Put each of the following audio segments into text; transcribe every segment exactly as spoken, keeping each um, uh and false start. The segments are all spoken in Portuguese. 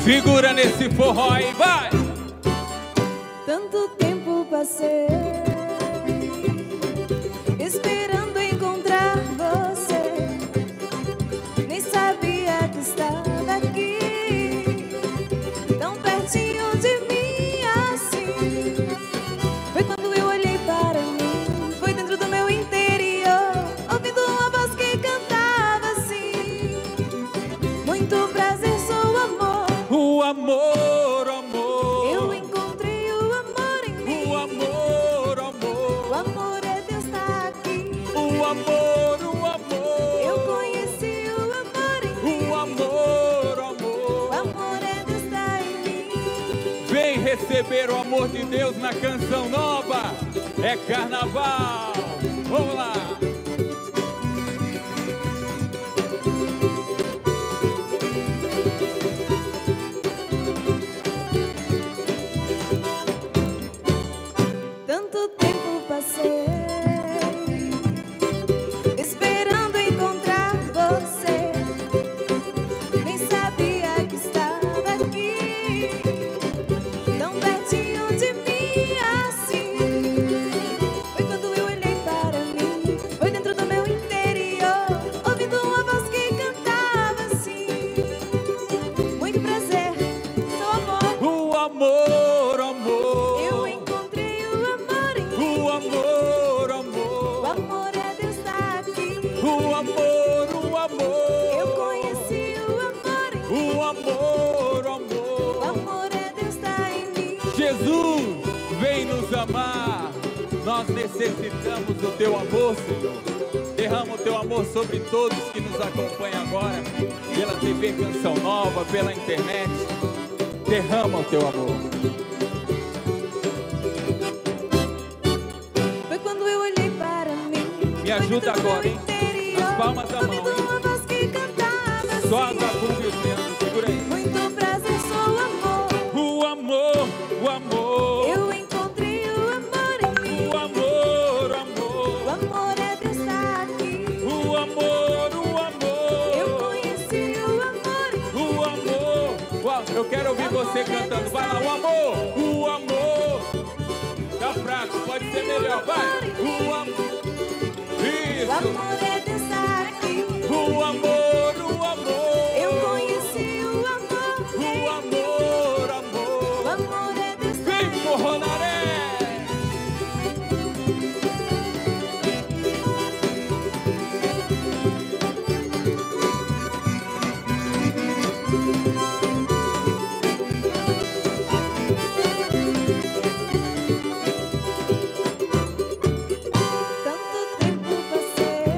Segura nesse forró aí, vai! Tanto tempo passei esperando encontrar você, nem sabia que estava aqui, tão pertinho de mim assim. Foi quando eu olhei para mim, foi dentro do meu interior, ouvindo uma voz que cantava assim: muito prazer, sou amor. O amor, amor. Eu encontrei o amor em mim. O amor, amor. O amor é Deus, tá aqui. O amor, o amor. Eu conheci o amor em mim. O amor, amor. O amor é Deus, tá em mim. Vem receber o amor de Deus na canção nova. É carnaval. Vamos lá. Tanto tempo passei esperando encontrar você, nem sabia que estava aqui, tão pertinho de mim assim. Foi quando eu olhei para mim, foi dentro do meu interior, ouvindo uma voz que cantava assim: muito prazer, sou amor. O amor, amor. Eu encontrei o amor em mim. O amor, O amor. amor é Deus, tá aqui. O amor, o amor. Eu conheci o amor em mim. O amor, O amor. amor é Deus, tá em mim. Jesus, vem nos amar. Nós necessitamos do teu amor, Senhor. Derrama o teu amor sobre todos que nos acompanham agora, pela T V Canção Nova, pela internet. Derrama o teu amor. Foi quando eu olhei para mim. Me ajuda foi dentro do agora, meu hein? interior, As palmas da mão, ouvindo hein? uma voz que cantava Só a assim: zabumba e o dedo, segura aí. muito prazer, sou amor. O amor, o amor. Eu encontrei o amor em mim. O amor, O amor. amor é Deus, tá aqui. O amor, o amor. Eu conheci o amor em mim. O amor. Uau, eu quero ouvir você cantando. Vai lá, o amor. O amor. Tá fraco, pode ser melhor. Vai. O amor. O Isso. amor é Deus, tá aqui. O amor, o amor. Eu conheci o amor. O amor, O amor. amor é Deus, tá Vem, aqui. Forronaré. Tanto tempo passei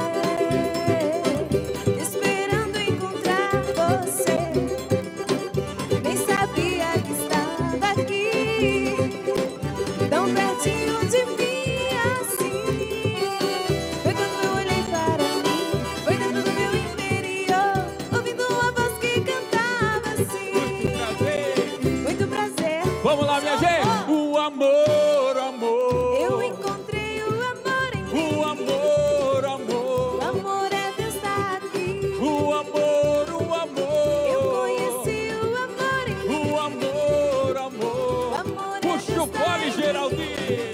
esperando encontrar você, nem sabia que estava aqui, tão pertinho de mim assim. Foi quando eu olhei para mim, foi dentro do meu interior, ouvindo uma voz que cantava assim: Muito prazer. muito prazer. Vamos lá, minha gente. O amor, amor. Eu encontrei o amor em mim. O amor, O amor. amor é Deus, tá aqui. O amor, o Eu amor. conheci o amor em mim. O amor, O amor. amor é Puxa o Deus, tá fone, em mim. Geraldinho.